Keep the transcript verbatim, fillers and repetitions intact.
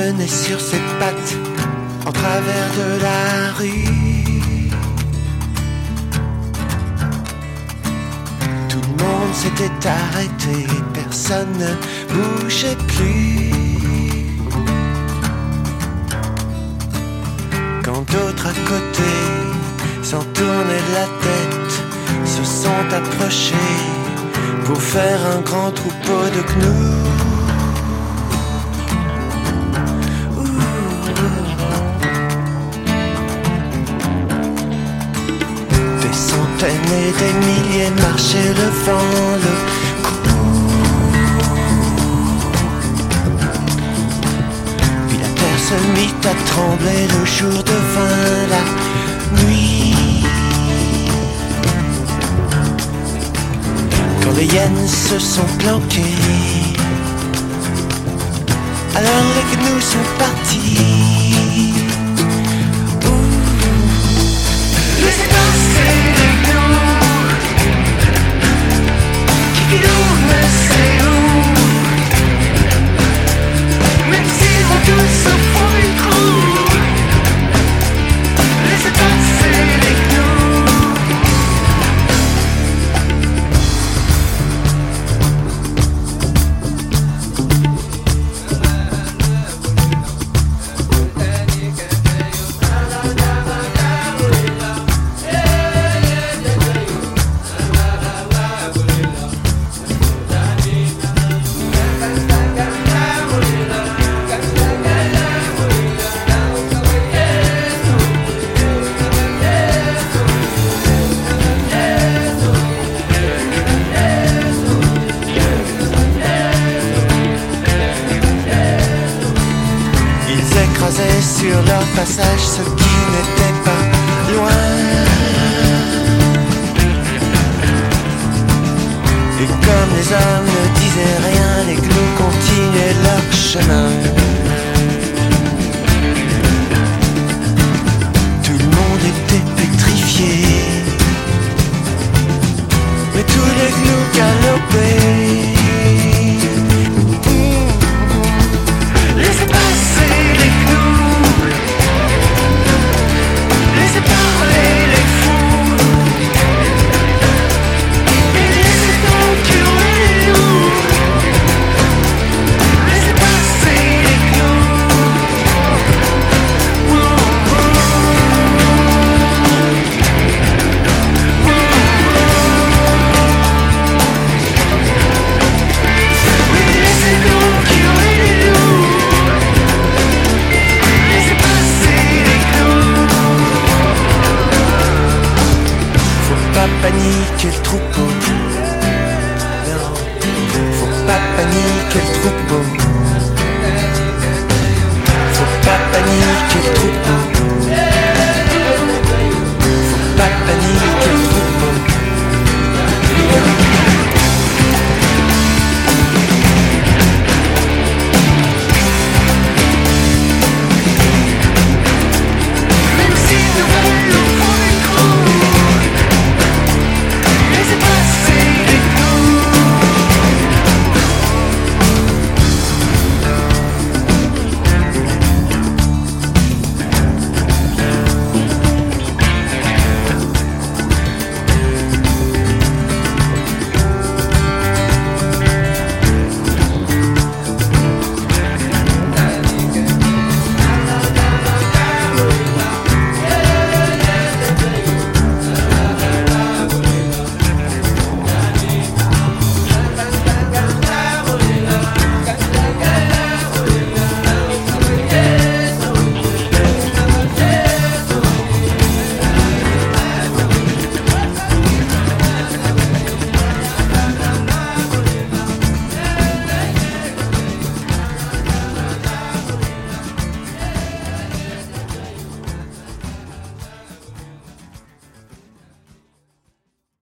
revenait sur ses pattes en travers de la rue. Tout le monde s'était arrêté, personne ne bougeait plus. Quand d'autres à côté, sans tourner la tête, se sont approchés pour faire un grand troupeau de gnous. Des centaines et des milliers marchaient levant le cou. Puis la terre se mit à trembler, le jour devint la nuit. Quand les hyènes se sont planqués, alors les gnous sont partis. Laissez passer les gnous qui filent ne sait où. Même s'ils vont tous au fond du trou, laissez passer les gnous. Sur leur passage ceux qui n'étaient pas loin. Et comme les hommes ne disaient rien, les gnous continuaient leur chemin. Tout le monde était pétrifié, mais tous les gnous galopaient. Laissez passer les gnous, laissez parler les fous, et laissez donc hurler les loups. Laissez passer les gnous. Oh, oh, oh. Oui, laissez donc hurler les loups. Laissez passer les gnous. Faut pas paniquer le troupeau. Non, faut pas paniquer le troupeau. Faut pas paniquer le troupeau.